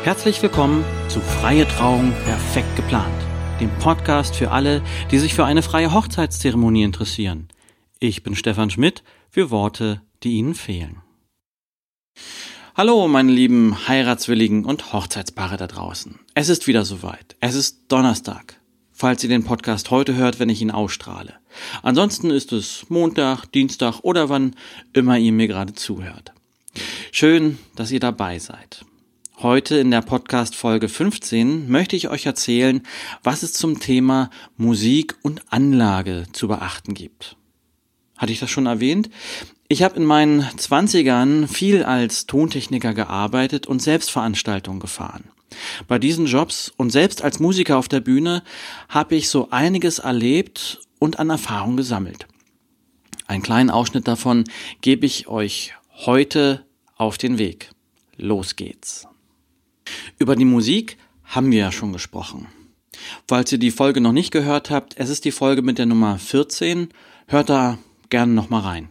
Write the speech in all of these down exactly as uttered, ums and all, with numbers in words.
Herzlich willkommen zu Freie Trauung perfekt geplant, dem Podcast für alle, die sich für eine freie Hochzeitszeremonie interessieren. Ich bin Stefan Schmidt für Worte, die Ihnen fehlen. Hallo meine lieben Heiratswilligen und Hochzeitspaare da draußen. Es ist wieder soweit. Es ist Donnerstag, falls ihr den Podcast heute hört, wenn ich ihn ausstrahle. Ansonsten ist es Montag, Dienstag oder wann immer ihr mir gerade zuhört. Schön, dass ihr dabei seid. Heute in der Podcast-Folge fünfzehn möchte ich euch erzählen, was es zum Thema Musik und Anlage zu beachten gibt. Hatte ich das schon erwähnt? Ich habe in meinen Zwanzigern viel als Tontechniker gearbeitet und selbst Veranstaltungen gefahren. Bei diesen Jobs und selbst als Musiker auf der Bühne habe ich so einiges erlebt und an Erfahrung gesammelt. Einen kleinen Ausschnitt davon gebe ich euch heute auf den Weg. Los geht's. Über die Musik haben wir ja schon gesprochen. Falls ihr die Folge noch nicht gehört habt, es ist die Folge mit der Nummer vierzehn, hört da gerne nochmal rein.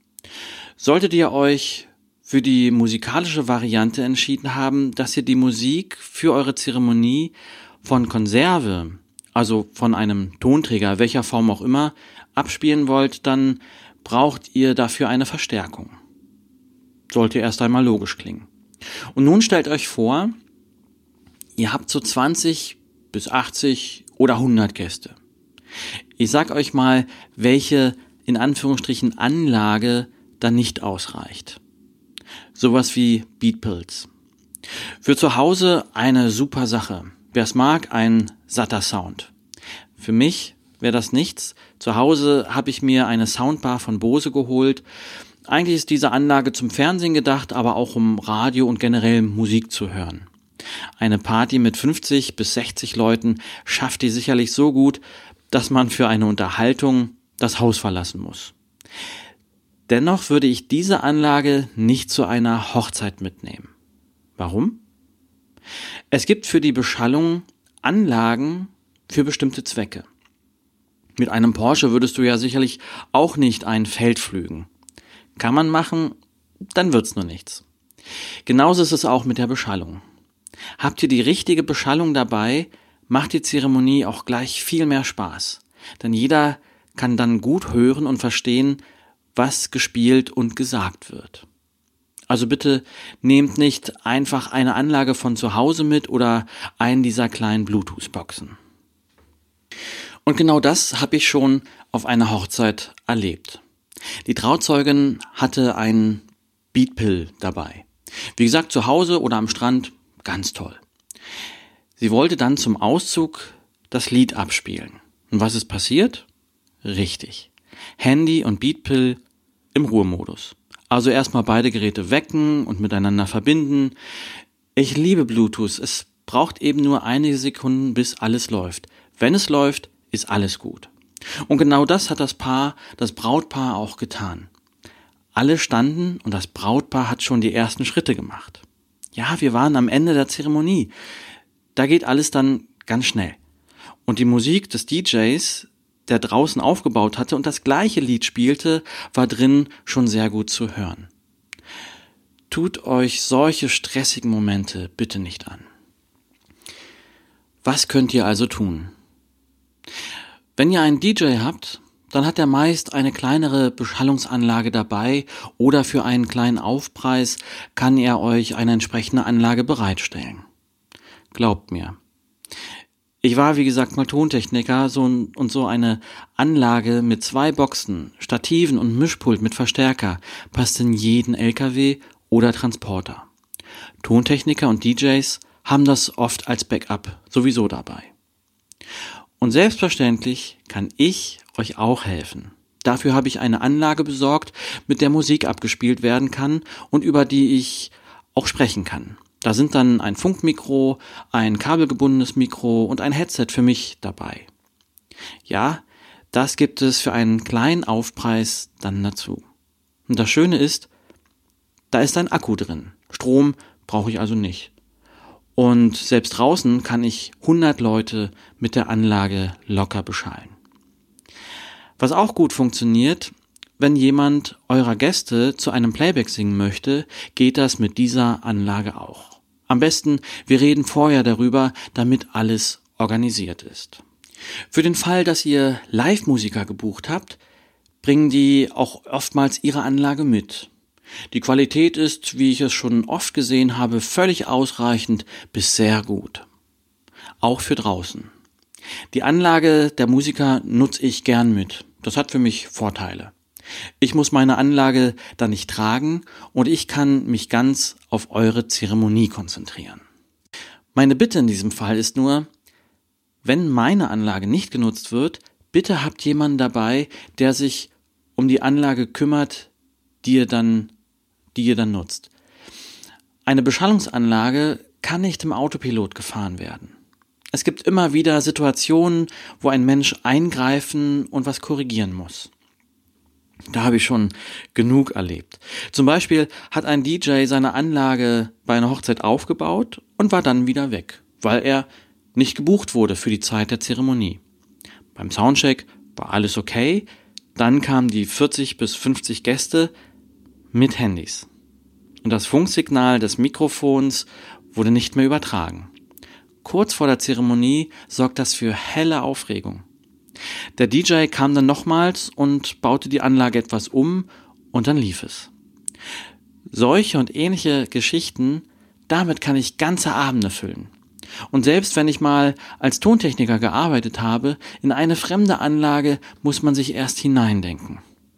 Solltet ihr euch für die musikalische Variante entschieden haben, dass ihr die Musik für eure Zeremonie von Konserve, also von einem Tonträger, welcher Form auch immer, abspielen wollt, dann braucht ihr dafür eine Verstärkung. Sollte erst einmal logisch klingen. Und nun stellt euch vor, ihr habt so zwanzig bis achtzig oder hundert Gäste. Ich sag euch mal, welche in Anführungsstrichen Anlage dann nicht ausreicht. Sowas wie Beatpilz. Für zu Hause eine super Sache. Wer es mag, ein satter Sound. Für mich wäre das nichts. Zu Hause habe ich mir eine Soundbar von Bose geholt. Eigentlich ist diese Anlage zum Fernsehen gedacht, aber auch um Radio und generell Musik zu hören. Eine Party mit fünfzig bis sechzig Leuten schafft die sicherlich so gut, dass man für eine Unterhaltung das Haus verlassen muss. Dennoch würde ich diese Anlage nicht zu einer Hochzeit mitnehmen. Warum? Es gibt für die Beschallung Anlagen für bestimmte Zwecke. Mit einem Porsche würdest du ja sicherlich auch nicht ein Feld pflügen. Kann man machen, dann wird's nur nichts. Genauso ist es auch mit der Beschallung. Habt ihr die richtige Beschallung dabei, macht die Zeremonie auch gleich viel mehr Spaß. Denn jeder kann dann gut hören und verstehen, was gespielt und gesagt wird. Also bitte nehmt nicht einfach eine Anlage von zu Hause mit oder einen dieser kleinen Bluetooth-Boxen. Und genau das habe ich schon auf einer Hochzeit erlebt. Die Trauzeugin hatte ein Beatpill dabei. Wie gesagt, zu Hause oder am Strand, ganz toll. Sie wollte dann zum Auszug das Lied abspielen. Und was ist passiert? Richtig. Handy und Beatpill im Ruhemodus. Also erstmal beide Geräte wecken und miteinander verbinden. Ich liebe Bluetooth. Es braucht eben nur einige Sekunden, bis alles läuft. Wenn es läuft, ist alles gut. Und genau das hat das Paar, das Brautpaar auch getan. Alle standen und das Brautpaar hat schon die ersten Schritte gemacht. Ja, wir waren am Ende der Zeremonie. Da geht alles dann ganz schnell. Und die Musik des D Js, der draußen aufgebaut hatte und das gleiche Lied spielte, war drin schon sehr gut zu hören. Tut euch solche stressigen Momente bitte nicht an. Was könnt ihr also tun? Wenn ihr einen D J habt, dann hat er meist eine kleinere Beschallungsanlage dabei oder für einen kleinen Aufpreis kann er euch eine entsprechende Anlage bereitstellen. Glaubt mir. Ich war, wie gesagt, mal Tontechniker so und so eine Anlage mit zwei Boxen, Stativen und Mischpult mit Verstärker passt in jeden L K W oder Transporter. Tontechniker und D Js haben das oft als Backup sowieso dabei. Und selbstverständlich kann ich euch auch helfen. Dafür habe ich eine Anlage besorgt, mit der Musik abgespielt werden kann und über die ich auch sprechen kann. Da sind dann ein Funkmikro, ein kabelgebundenes Mikro und ein Headset für mich dabei. Ja, das gibt es für einen kleinen Aufpreis dann dazu. Und das Schöne ist, da ist ein Akku drin. Strom brauche ich also nicht. Und selbst draußen kann ich hundert Leute mit der Anlage locker beschallen. Was auch gut funktioniert, wenn jemand eurer Gäste zu einem Playback singen möchte, geht das mit dieser Anlage auch. Am besten, wir reden vorher darüber, damit alles organisiert ist. Für den Fall, dass ihr Live-Musiker gebucht habt, bringen die auch oftmals ihre Anlage mit. Die Qualität ist, wie ich es schon oft gesehen habe, völlig ausreichend bis sehr gut. Auch für draußen. Die Anlage der Musiker nutze ich gern mit. Das hat für mich Vorteile. Ich muss meine Anlage dann nicht tragen und ich kann mich ganz auf eure Zeremonie konzentrieren. Meine Bitte in diesem Fall ist nur, wenn meine Anlage nicht genutzt wird, bitte habt jemanden dabei, der sich um die Anlage kümmert, die ihr dann, die ihr dann nutzt. Eine Beschallungsanlage kann nicht im Autopilot gefahren werden. Es gibt immer wieder Situationen, wo ein Mensch eingreifen und was korrigieren muss. Da habe ich schon genug erlebt. Zum Beispiel hat ein D J seine Anlage bei einer Hochzeit aufgebaut und war dann wieder weg, weil er nicht gebucht wurde für die Zeit der Zeremonie. Beim Soundcheck war alles okay, dann kamen die vierzig bis fünfzig Gäste mit Handys. Und das Funksignal des Mikrofons wurde nicht mehr übertragen. Kurz vor der Zeremonie sorgt das für helle Aufregung. Der D J kam dann nochmals und baute die Anlage etwas um und dann lief es. Solche und ähnliche Geschichten, damit kann ich ganze Abende füllen. Und selbst wenn ich mal als Tontechniker gearbeitet habe, in eine fremde Anlage muss man sich erst hineindenken.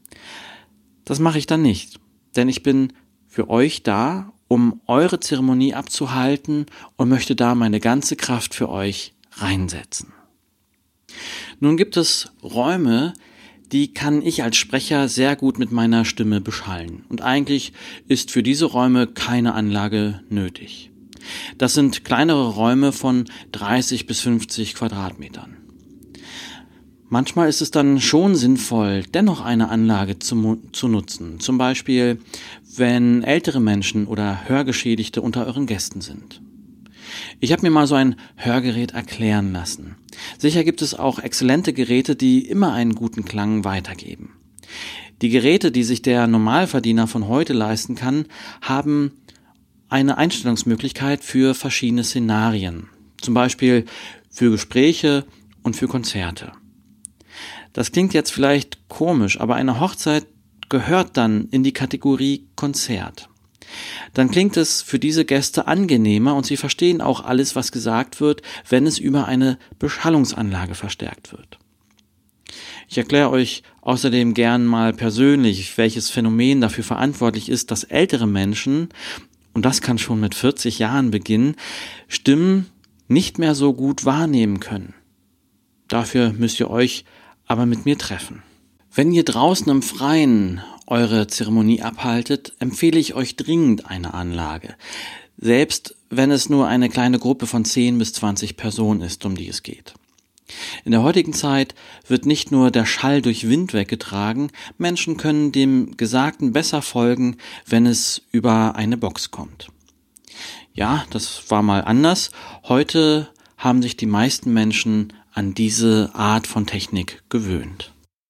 Das mache ich dann nicht, denn ich bin für euch da, um eure Zeremonie abzuhalten und möchte da meine ganze Kraft für euch reinsetzen. Nun gibt es Räume, die kann ich als Sprecher sehr gut mit meiner Stimme beschallen. Und eigentlich ist für diese Räume keine Anlage nötig. Das sind kleinere Räume von dreißig bis fünfzig Quadratmetern. Manchmal ist es dann schon sinnvoll, dennoch eine Anlage zu, zu nutzen. Zum Beispiel, wenn ältere Menschen oder Hörgeschädigte unter euren Gästen sind. Ich habe mir mal so ein Hörgerät erklären lassen. Sicher gibt es auch exzellente Geräte, die immer einen guten Klang weitergeben. Die Geräte, die sich der Normalverdiener von heute leisten kann, haben eine Einstellungsmöglichkeit für verschiedene Szenarien. Zum Beispiel für Gespräche und für Konzerte. Das klingt jetzt vielleicht komisch, aber eine Hochzeit gehört dann in die Kategorie Konzert. Dann klingt es für diese Gäste angenehmer und sie verstehen auch alles, was gesagt wird, wenn es über eine Beschallungsanlage verstärkt wird. Ich erkläre euch außerdem gern mal persönlich, welches Phänomen dafür verantwortlich ist, dass ältere Menschen, und das kann schon mit vierzig Jahren beginnen, Stimmen nicht mehr so gut wahrnehmen können. Dafür müsst ihr euch aber mit mir treffen. Wenn ihr draußen im Freien eure Zeremonie abhaltet, empfehle ich euch dringend eine Anlage. Selbst wenn es nur eine kleine Gruppe von zehn bis zwanzig Personen ist, um die es geht. In der heutigen Zeit wird nicht nur der Schall durch Wind weggetragen, Menschen können dem Gesagten besser folgen, wenn es über eine Box kommt. Ja, das war mal anders. Heute haben sich die meisten Menschen an diese Art von Technik gewöhnt.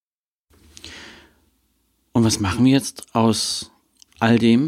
Und was machen wir jetzt aus all dem?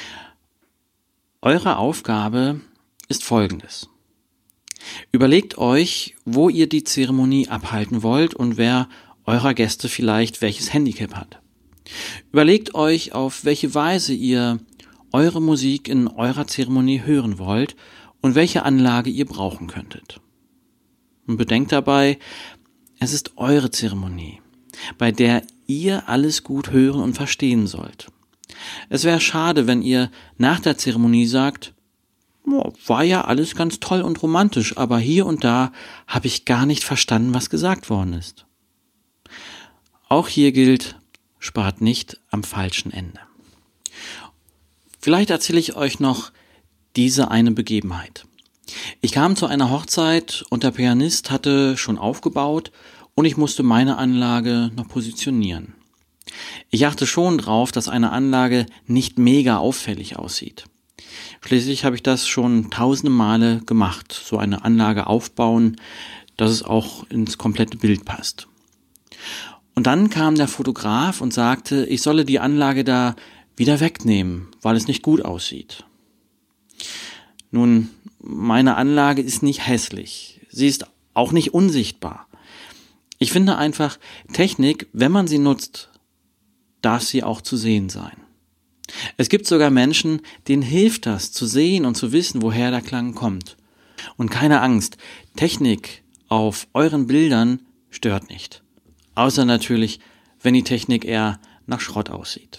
Eure Aufgabe ist folgendes. Überlegt euch, wo ihr die Zeremonie abhalten wollt und wer eurer Gäste vielleicht welches Handicap hat. Überlegt euch, auf welche Weise ihr eure Musik in eurer Zeremonie hören wollt und welche Anlage ihr brauchen könntet. Und bedenkt dabei, es ist eure Zeremonie, bei der ihr alles gut hören und verstehen sollt. Es wäre schade, wenn ihr nach der Zeremonie sagt, oh, war ja alles ganz toll und romantisch, aber hier und da habe ich gar nicht verstanden, was gesagt worden ist. Auch hier gilt, spart nicht am falschen Ende. Vielleicht erzähle ich euch noch diese eine Begebenheit. Ich kam zu einer Hochzeit und der Pianist hatte schon aufgebaut und ich musste meine Anlage noch positionieren. Ich achte schon drauf, dass eine Anlage nicht mega auffällig aussieht. Schließlich habe ich das schon tausende Male gemacht, so eine Anlage aufbauen, dass es auch ins komplette Bild passt. Und dann kam der Fotograf und sagte, ich solle die Anlage da wieder wegnehmen, weil es nicht gut aussieht. Nun, meine Anlage ist nicht hässlich. Sie ist auch nicht unsichtbar. Ich finde einfach, Technik, wenn man sie nutzt, darf sie auch zu sehen sein. Es gibt sogar Menschen, denen hilft das, zu sehen und zu wissen, woher der Klang kommt. Und keine Angst, Technik auf euren Bildern stört nicht. Außer natürlich, wenn die Technik eher nach Schrott aussieht.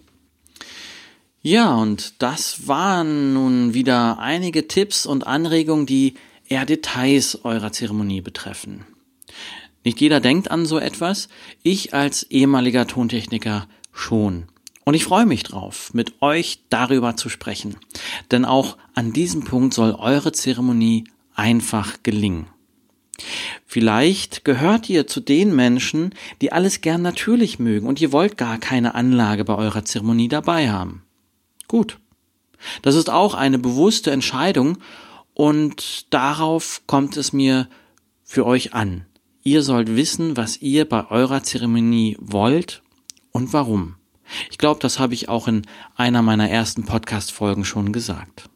Ja, und das waren nun wieder einige Tipps und Anregungen, die eher Details eurer Zeremonie betreffen. Nicht jeder denkt an so etwas, ich als ehemaliger Tontechniker schon. Und ich freue mich drauf, mit euch darüber zu sprechen. Denn auch an diesem Punkt soll eure Zeremonie einfach gelingen. Vielleicht gehört ihr zu den Menschen, die alles gern natürlich mögen und ihr wollt gar keine Anlage bei eurer Zeremonie dabei haben. Gut. Das ist auch eine bewusste Entscheidung und darauf kommt es mir für euch an. Ihr sollt wissen, was ihr bei eurer Zeremonie wollt und warum. Ich glaube, das habe ich auch in einer meiner ersten Podcast-Folgen schon gesagt.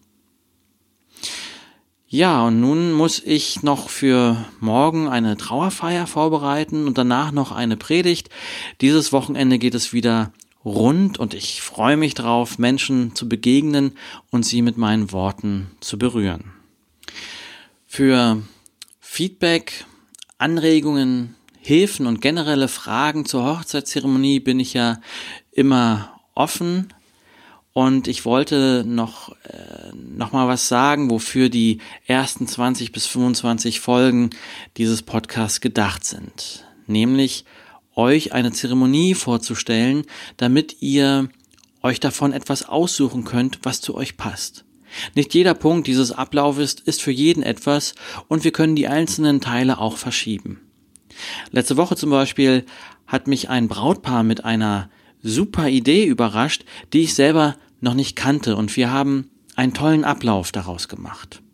Ja, und nun muss ich noch für morgen eine Trauerfeier vorbereiten und danach noch eine Predigt. Dieses Wochenende geht es wieder rund und ich freue mich drauf, Menschen zu begegnen und sie mit meinen Worten zu berühren. Für Feedback, Anregungen, Hilfen und generelle Fragen zur Hochzeitszeremonie bin ich ja immer offen. Und ich wollte noch, äh, noch mal was sagen, wofür die ersten zwanzig bis fünfundzwanzig Folgen dieses Podcasts gedacht sind. Nämlich euch eine Zeremonie vorzustellen, damit ihr euch davon etwas aussuchen könnt, was zu euch passt. Nicht jeder Punkt dieses Ablaufes ist für jeden etwas und wir können die einzelnen Teile auch verschieben. Letzte Woche zum Beispiel hat mich ein Brautpaar mit einer super Idee überrascht, die ich selber noch nicht kannte und wir haben einen tollen Ablauf daraus gemacht.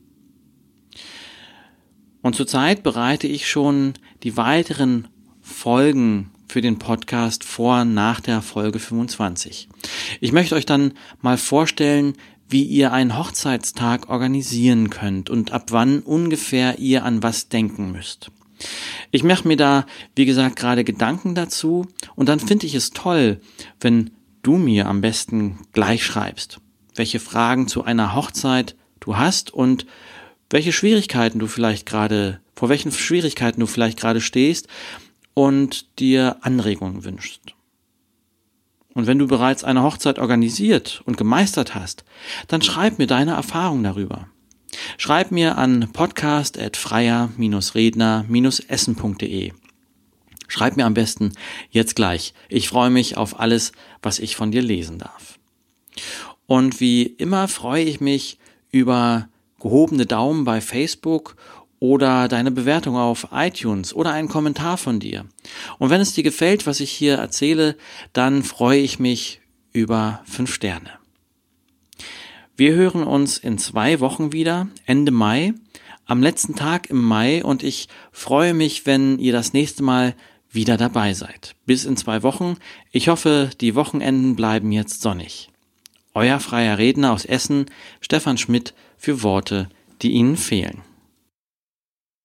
Und zurzeit bereite ich schon die weiteren Folgen für den Podcast vor nach der Folge fünfundzwanzig. Ich möchte euch dann mal vorstellen, wie ihr einen Hochzeitstag organisieren könnt und ab wann ungefähr ihr an was denken müsst. Ich mache mir da, wie gesagt, gerade Gedanken dazu und dann finde ich es toll, wenn du mir am besten gleich schreibst, welche Fragen zu einer Hochzeit du hast und welche Schwierigkeiten du vielleicht gerade, vor welchen Schwierigkeiten du vielleicht gerade stehst und dir Anregungen wünschst. Und wenn du bereits eine Hochzeit organisiert und gemeistert hast, dann schreib mir deine Erfahrung darüber. Schreib mir an podcast at freier redner essen punkt de. Schreib mir am besten jetzt gleich. Ich freue mich auf alles, was ich von dir lesen darf. Und wie immer freue ich mich über gehobene Daumen bei Facebook oder deine Bewertung auf iTunes oder einen Kommentar von dir. Und wenn es dir gefällt, was ich hier erzähle, dann freue ich mich über fünf Sterne. Wir hören uns in zwei Wochen wieder, Ende Mai, am letzten Tag im Mai und ich freue mich, wenn ihr das nächste Mal wieder dabei seid. Bis in zwei Wochen. Ich hoffe, die Wochenenden bleiben jetzt sonnig. Euer freier Redner aus Essen, Stefan Schmidt, für Worte, die Ihnen fehlen.